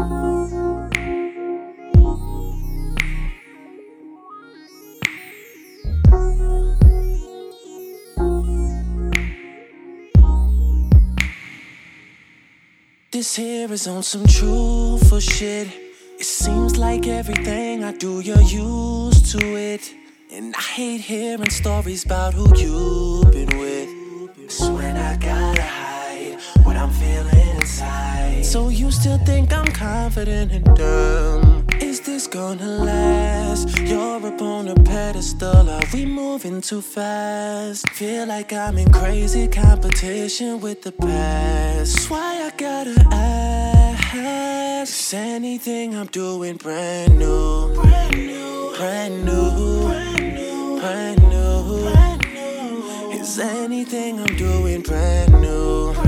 This here is on some truthful shit. It seems like everything I do, you're used to it. And I hate hearing stories about who you've been with. It's when I gotta hide what I'm feeling inside. So you still think I'm confident and dumb? Is this gonna last? You're up on a pedestal, are we moving too fast? Feel like I'm in crazy competition with the past. That's why I gotta ask, is anything I'm doing brand new? Brand new, brand new, brand new, brand new. Is anything I'm doing brand new?